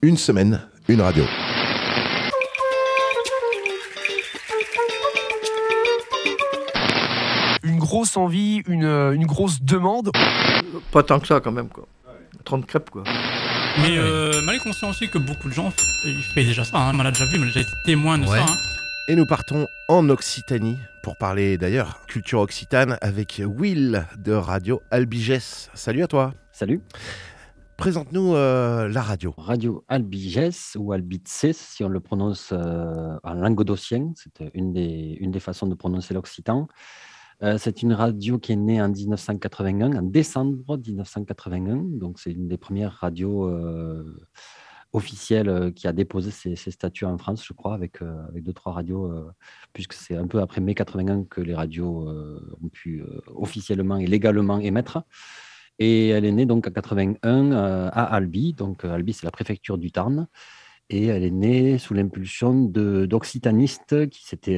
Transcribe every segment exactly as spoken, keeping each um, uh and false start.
Une semaine, une radio. Une grosse envie, une, une grosse demande. Pas tant que ça quand même, quoi. trente crêpes, quoi. Mais euh, mal est conscient aussi que beaucoup de gens f- ils font déjà ça, hein. On l'a déjà vu, on a déjà été témoin de Ouais. ça. Hein. Et nous partons en Occitanie pour parler d'ailleurs culture occitane avec Will de Radio Albiges. Salut à toi. Salut, Présente-nous euh, la radio. Radio Albiges ou Albices si on le prononce euh, en languedocien, c'est une des, une des façons de prononcer l'occitan. Euh, c'est une radio qui est née en dix-neuf cent quatre-vingt-un, en décembre dix-neuf cent quatre-vingt-un, donc c'est une des premières radios euh, officielles euh, qui a déposé ses, ses statuts en France, je crois, avec, euh, avec deux, trois radios, euh, puisque c'est un peu après mai quatre-vingt-un que les radios euh, ont pu euh, officiellement et légalement émettre. Et elle est née donc en quatre-vingt-un euh, à Albi. Donc euh, Albi, c'est la préfecture du Tarn. Et elle est née sous l'impulsion de, d'occitanistes qui s'étaient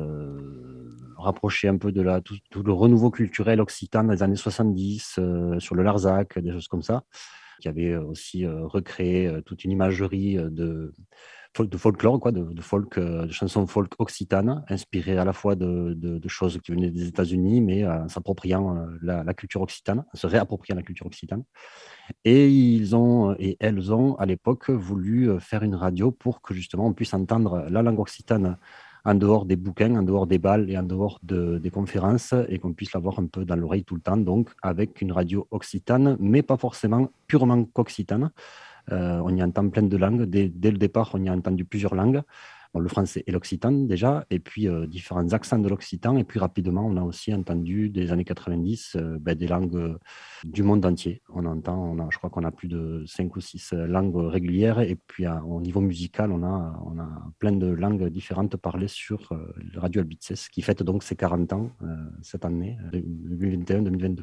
euh, rapprochés un peu de la, tout, tout le renouveau culturel occitan des années soixante-dix, euh, sur le Larzac, des choses comme ça, qui avaient aussi euh, recréé euh, toute une imagerie euh, de, folk- de folklore, quoi, de, de folk, euh, de chansons folk occitanes, inspirées à la fois de, de- de choses qui venaient des États-Unis, mais euh, en s'appropriant euh, la, la culture occitane, en se réappropriant la culture occitane. Et ils ont, et elles ont, à l'époque, voulu euh, faire une radio pour que justement on puisse entendre la langue occitane en dehors des bouquins, en dehors des bals et en dehors de- des conférences, et qu'on puisse l'avoir un peu dans l'oreille tout le temps, donc avec une radio occitane, mais pas forcément purement qu'occitane. Euh, on y entend plein de langues. Dès, dès le départ, on y a entendu plusieurs langues. Bon, le français et l'occitan déjà, et puis euh, différents accents de l'occitan. Et puis rapidement, on a aussi entendu des années quatre-vingt-dix euh, ben, des langues euh, du monde entier. On entend, on a, je crois qu'on a plus de cinq ou six euh, langues régulières. Et puis à- au niveau musical, on a, on a plein de langues différentes parlées sur euh, le Radio Albices, qui fête donc ses quarante ans euh, cette année, deux mille vingt et un deux mille vingt-deux.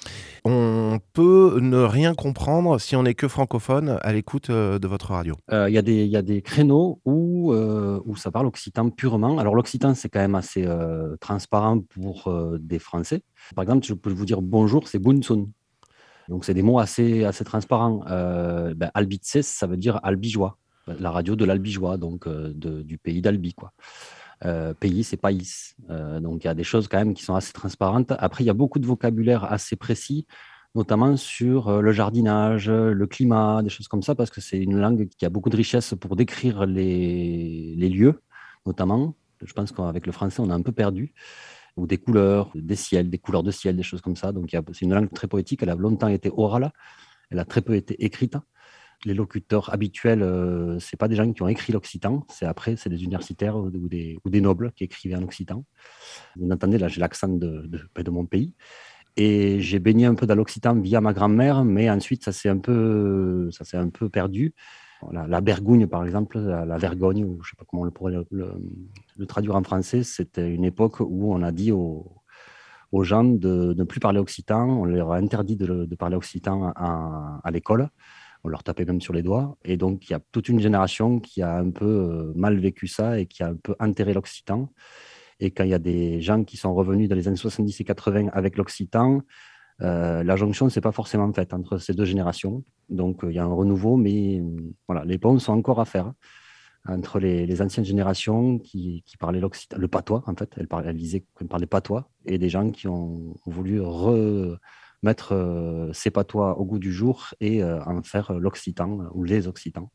On peut ne rien comprendre si on n'est que francophone à l'écoute euh, de votre radio. Euh, Il y a des, il y a des créneaux où, euh, où ça parle occitan purement. Alors, l'occitan, c'est quand même assez euh, transparent pour euh, des Français. Par exemple, je peux vous dire bonjour, c'est bunsun. Donc, c'est des mots assez, assez transparents. Euh, ben, Albices, ça veut dire albigeois, la radio de l'albigeois, donc euh, de- du pays d'Albi, quoi. Euh, pays, c'est pays. Euh, donc, il y a des choses quand même qui sont assez transparentes. Après, il y a beaucoup de vocabulaire assez précis, notamment sur euh, le jardinage, le climat, des choses comme ça, parce que c'est une langue qui a beaucoup de richesse pour décrire les, les lieux, notamment. Je pense qu'avec le français, on a un peu perdu, ou des couleurs, des ciels, des couleurs de ciel, des choses comme ça. Donc, il y a- c'est une langue très poétique. Elle a longtemps été orale, elle a très peu été écrite. Les locuteurs habituels, euh, c'est pas des gens qui ont écrit l'occitan, c'est après, c'est des universitaires ou ou des, ou des nobles qui écrivaient en occitan. Vous entendez, là, j'ai l'accent de, de, ben, de mon pays. Et j'ai baigné un peu dans l'occitan via ma grand-mère, mais ensuite, ça s'est un peu, ça s'est un peu perdu. La, la bergougne, par exemple, la, la vergogne, ou je ne sais pas comment on le pourrait le, le- le traduire en français, c'était une époque où on a dit aux, aux gens de ne plus parler occitan, on leur a interdit de, de parler occitan à, à l'école, on leur tapait même sur les doigts. Et donc, il y a toute une génération qui a un peu euh, mal vécu ça et qui a un peu enterré l'occitan. Et quand il y a des gens qui sont revenus dans les années soixante-dix et quatre-vingts avec l'occitan, euh, la jonction ne s'est pas forcément faite entre ces deux générations. Donc, euh, il y a un renouveau, mais euh, voilà, les ponts sont encore à faire entre les, les anciennes générations qui, qui parlaient l'occitan, le patois, en fait, elles, parlaient, elles disaient qu'elles parlaient patois, et des gens qui ont voulu remettre euh, ces patois au goût du jour et euh, en faire l'occitan ou les occitans.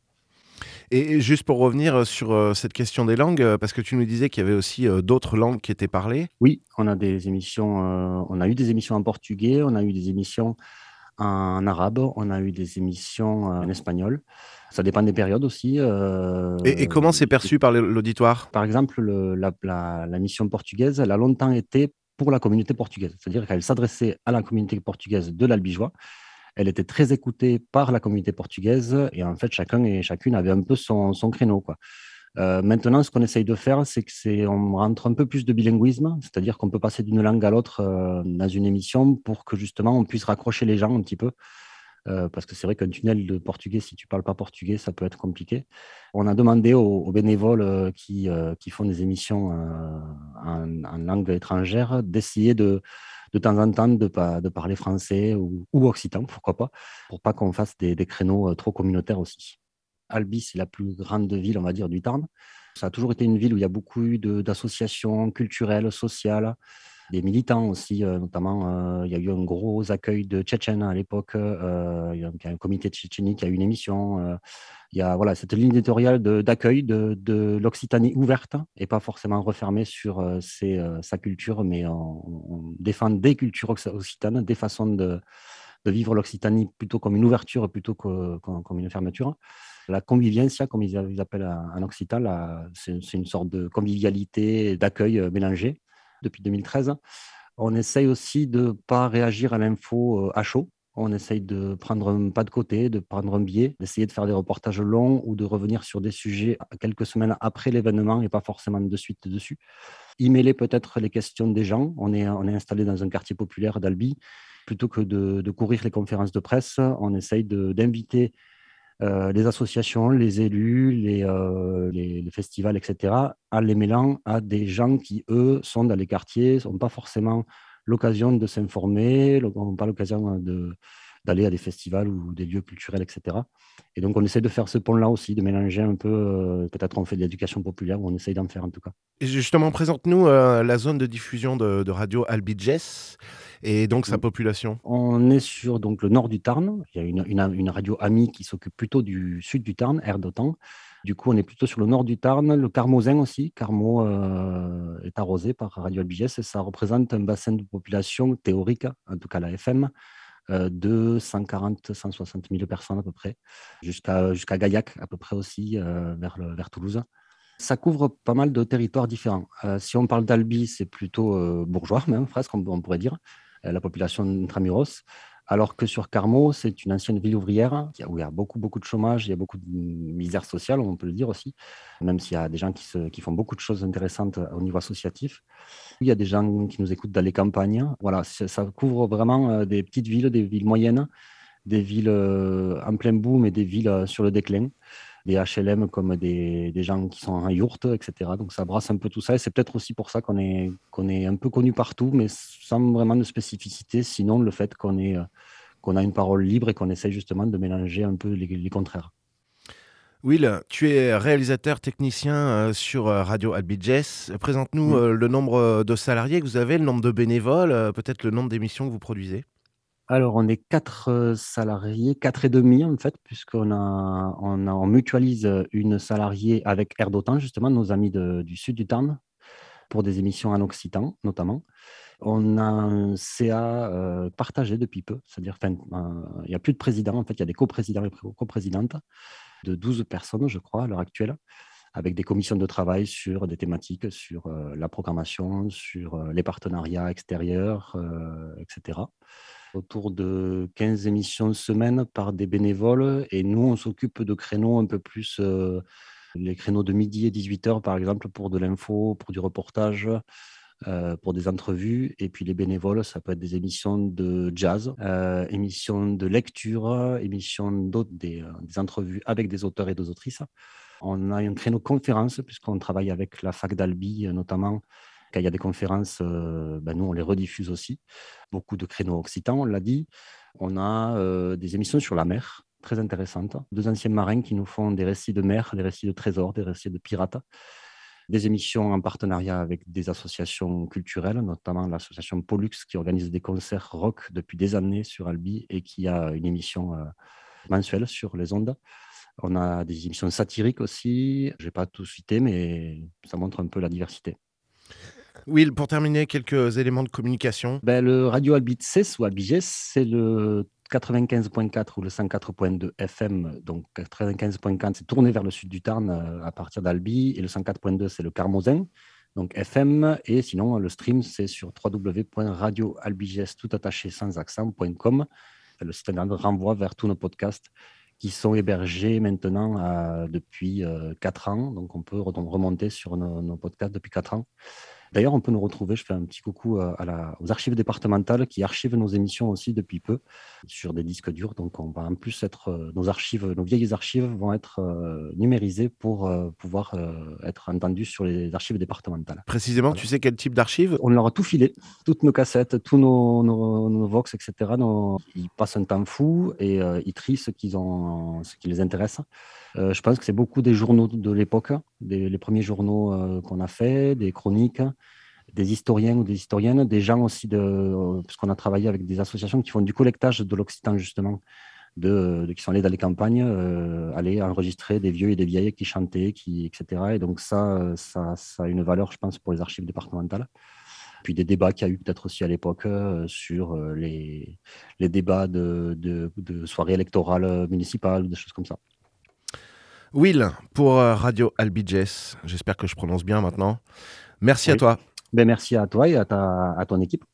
Et juste pour revenir sur euh, cette question des langues, euh, parce que tu nous disais qu'il y avait aussi euh, d'autres langues qui étaient parlées. Oui, on a des émissions, euh, on a eu des émissions en portugais, on a eu des émissions en arabe, on a eu des émissions euh, en espagnol. Ça dépend des périodes aussi. euh, Et, et comment c'est perçu par l'auditoire? Par exemple, le- la, la- la mission portugaise, elle a longtemps été pour la communauté portugaise. C'est-à-dire qu'elle s'adressait à la communauté portugaise de l'Albigeois. Elle était très écoutée par la communauté portugaise et en fait, chacun et chacune avait un peu son, son créneau, quoi. Euh, maintenant, ce qu'on essaye de faire, c'est que c'est, on rentre un peu plus de bilinguisme, c'est-à-dire qu'on peut passer d'une langue à l'autre euh, dans une émission pour que justement on puisse raccrocher les gens un petit peu. Euh, parce que c'est vrai qu'un tunnel de portugais, si tu ne parles pas portugais, ça peut être compliqué. On a demandé aux, aux bénévoles euh, qui, euh, qui font des émissions euh, en, en langue étrangère d'essayer de, de temps en temps de, pa- de parler français ou, ou occitan, pourquoi pas, pour pas qu'on fasse des, des créneaux euh, trop communautaires aussi. Albi, c'est la plus grande ville, on va dire, du Tarn. Ça a toujours été une ville où il y a beaucoup eu de- d'associations culturelles, sociales, des militants aussi, euh, notamment. Euh, il y a eu un gros accueil de Tchétchènes à l'époque. Euh, il y a il y a un comité de Tchétchénie qui a eu une émission. Euh, il y a voilà, cette ligne éditoriale de- d'accueil de, de l'Occitanie ouverte et pas forcément refermée sur euh, ses, euh, sa culture, mais on, on défend des cultures occ- occitanes, des façons de, de vivre l'Occitanie plutôt comme une ouverture plutôt que, comme, comme une fermeture. La conviviencia, comme ils, ils appellent en occitan, la- c'est c'est une sorte de convivialité et d'accueil euh, mélangé depuis deux mille treize. On essaye aussi de ne pas réagir à l'info euh, à chaud. On essaye de prendre un pas de côté, de prendre un biais, d'essayer de faire des reportages longs ou de revenir sur des sujets quelques semaines après l'événement et pas forcément de suite dessus. Y mêler peut-être les questions des gens. On est, on est installé dans un quartier populaire d'Albi. Plutôt que de, de courir les conférences de presse, on essaye de- d'inviter euh, les associations, les élus, les, euh, les, les festivals, et cetera, en les mêlant à des gens qui, eux, sont dans les quartiers, n'ont pas forcément l'occasion de s'informer, n'ont pas l'occasion de, d'aller à des festivals ou des lieux culturels, et cetera. Et donc, on essaie de faire ce pont-là aussi, de mélanger un peu, euh, peut-être on fait de l'éducation populaire, ou on essaye d'en faire en tout cas. Et justement, présente-nous euh, la zone de diffusion de, de radio Albi Jess et donc sa population. On est sur donc, le nord du Tarn. Il y a une, une, une radio amie qui s'occupe plutôt du sud du Tarn, Air d'Otan. Du coup, on est plutôt sur le nord du Tarn. Le Carmosin aussi. Carmo euh, est arrosé par Radio Albigès. Ça représente un bassin de population théorique, en tout cas la F M, euh, de cent quarante à cent soixante mille personnes à peu près, jusqu'à jusqu'à Gaillac à peu près aussi, euh, vers, le, vers Toulouse. Ça couvre pas mal de territoires différents. Euh, si on parle d'Albi, c'est plutôt euh, bourgeois, même presque, on, on pourrait dire, euh, la population intramuros. Alors que sur Carmaux, c'est une ancienne ville ouvrière qui a- où il y a beaucoup, beaucoup de chômage, il y a beaucoup de misère sociale, on peut le dire aussi, même s'il y a des gens qui, se- qui font beaucoup de choses intéressantes au niveau associatif. Il y a des gens qui nous écoutent dans les campagnes. Voilà, c'est- ça couvre vraiment euh, des petites villes, des villes moyennes, des villes euh, en plein boom et des villes euh, sur le déclin, des H L M comme des, des gens qui sont en yourte, et cetera. Donc ça brasse un peu tout ça et c'est peut-être aussi pour ça qu'on est, qu'on est un peu connu partout, mais sans vraiment de spécificité, sinon le fait qu'on est, euh, qu'on a une parole libre et qu'on essaye justement de mélanger un peu les, les contraires. Will, tu es réalisateur technicien euh, sur euh, Radio Albi Jess. Présente-nous Mm. euh, le nombre euh, de salariés que vous avez, le nombre de bénévoles, euh, peut-être le nombre d'émissions que vous produisez. Alors, on est quatre euh, salariés, quatre et demi en fait, puisqu'on a, on a, on mutualise une salariée avec Air d'Otan, justement, nos amis de- du sud du Tarn, pour des émissions en occitan, notamment. On a un C A euh, partagé depuis peu, c'est-à-dire enfin, euh, il n'y a plus de président, en fait, il y a des coprésidents et coprésidentes de douze personnes, je crois, à l'heure actuelle, avec des commissions de travail sur des thématiques, sur euh, la programmation, sur euh, les partenariats extérieurs, euh, et cetera. Autour de quinze émissions semaine par des bénévoles, et nous, on s'occupe de créneaux un peu plus, euh, les créneaux de midi et dix-huit heures, par exemple, pour de l'info, pour du reportage, euh, pour des entrevues. Et puis les bénévoles, ça peut être des émissions de jazz, euh, émissions de lecture, émissions d'autres, des, euh, des entrevues avec des auteurs et des autrices. On a un créneau conférence, puisqu'on travaille avec la fac d'Albi, euh, notamment. Quand il y a des conférences, euh, ben nous, on les rediffuse aussi. Beaucoup de créneaux occitans, on l'a dit. On a euh, des émissions sur la mer, très intéressantes. Deux anciens marins qui nous font des récits de mer, des récits de trésors, des récits de pirates. Des émissions en partenariat avec des associations culturelles, notamment l'association Pollux qui organise des concerts rock depuis des années sur Albi et qui a une émission euh, mensuelle sur les ondes. On a des émissions satiriques aussi. Je ne vais pas tout citer, mais ça montre un peu la diversité. Will, pour terminer, quelques éléments de communication. Ben, le radio Albitses ou Albigès, c'est le quatre-vingt-quinze virgule quatre ou le cent quatre virgule deux F M. Donc quatre-vingt-quinze virgule quatre, c'est tourné vers le sud du Tarn euh, à partir d'Albi. Et le cent quatre virgule deux, c'est le Carmosin, donc F M. Et sinon, le stream, c'est sur w w w point radio albigès tout attaché sans accent point com. Le site internet renvoie vers tous nos podcasts qui sont hébergés maintenant euh, depuis euh, quatre ans. Donc, on peut remonter sur nos, nos podcasts depuis quatre ans. D'ailleurs, on peut nous retrouver, je fais un petit coucou à la, aux archives départementales qui archivent nos émissions aussi depuis peu sur des disques durs. Donc, on va en plus être, nos archives, nos vieilles archives vont être euh, numérisées pour euh, pouvoir euh, être entendues sur les archives départementales. Précisément, voilà. Tu sais quel type d'archives? On leur a tout filé, toutes nos cassettes, tous nos, nos, nos Vox, et cetera. Nos, ils passent un temps fou et euh, ils trient ce, qu'ils ont, ce qui les intéresse. Euh, je pense que c'est beaucoup des journaux de l'époque, des, les premiers journaux euh, qu'on a fait, des chroniques, des historiens ou des historiennes, des gens aussi, de, euh, parce qu'on a travaillé avec des associations qui font du collectage de l'Occitan, justement, de, de- qui sont allés dans les campagnes, euh, aller enregistrer des vieux et des vieilles qui chantaient, qui, et cetera. Et donc ça, euh, ça, ça a une valeur, je pense, pour les archives départementales. Puis des débats qu'il y a eu peut-être aussi à l'époque euh, sur euh, les, les débats de, de, de soirées électorales municipales, des choses comme ça. Will, pour euh, Radio Albiges, j'espère que je prononce bien maintenant. Merci à Oui. toi. Ben, merci à toi et à, ta, à ton équipe.